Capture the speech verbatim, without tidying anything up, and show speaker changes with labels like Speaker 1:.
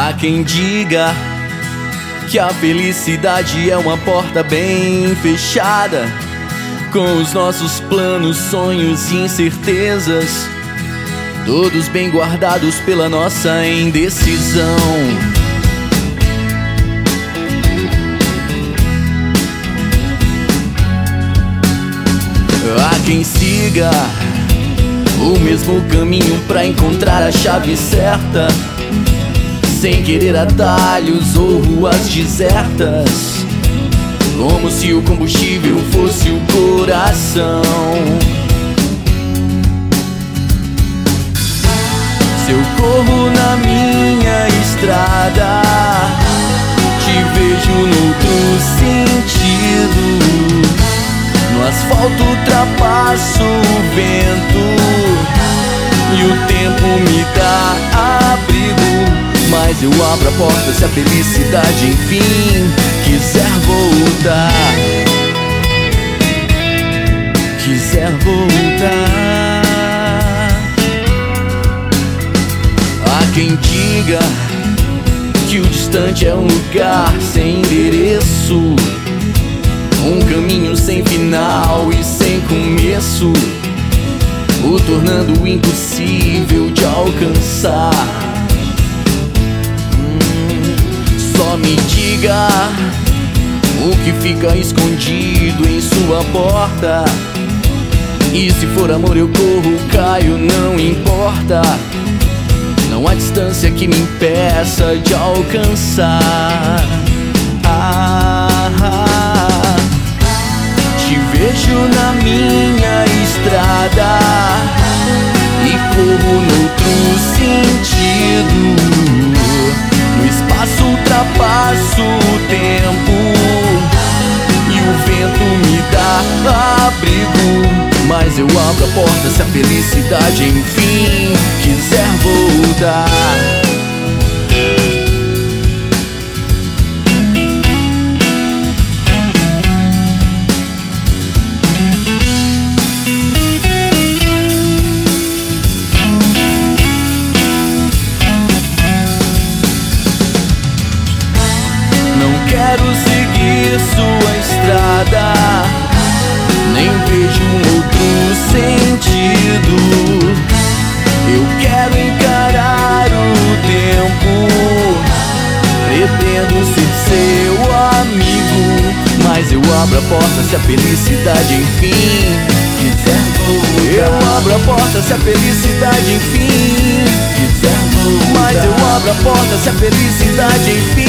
Speaker 1: Há quem diga que a felicidade é uma porta bem fechada, com os nossos planos, sonhos e incertezas, todos bem guardados pela nossa indecisão. Há quem siga o mesmo caminho pra encontrar a chave certa, sem querer atalhos ou ruas desertas, como se o combustível fosse o coração. Se eu corro na minha estrada, te vejo noutro sentido. No asfalto ultrapasso o vento e o tempo me dá abrigo. Mas eu abro a porta se a felicidade enfim quiser voltar. Quiser voltar. Há quem diga que o distante é um lugar sem endereço, um caminho sem final e sem começo, o tornando impossível de alcançar. hum, Só me diga o que fica escondido em sua porta, e se for amor eu corro, caio, não importa. Não há distância que me impeça de alcançar. ah, ah. Te vejo na minha estrada e corro noutro sentido. No espaço ultrapasso o tempo e o vento me dá abrigo. Mas eu abro a porta se a felicidade enfim quiser voltar. Quero seguir sua estrada, nem vejo um outro sentido. Eu quero encarar o tempo, pretendo ser seu amigo. Mas eu abro a porta se a felicidade enfim quiser voltar. Eu abro a porta se a felicidade enfim quiser voltar. Mas eu abro a porta se a felicidade enfim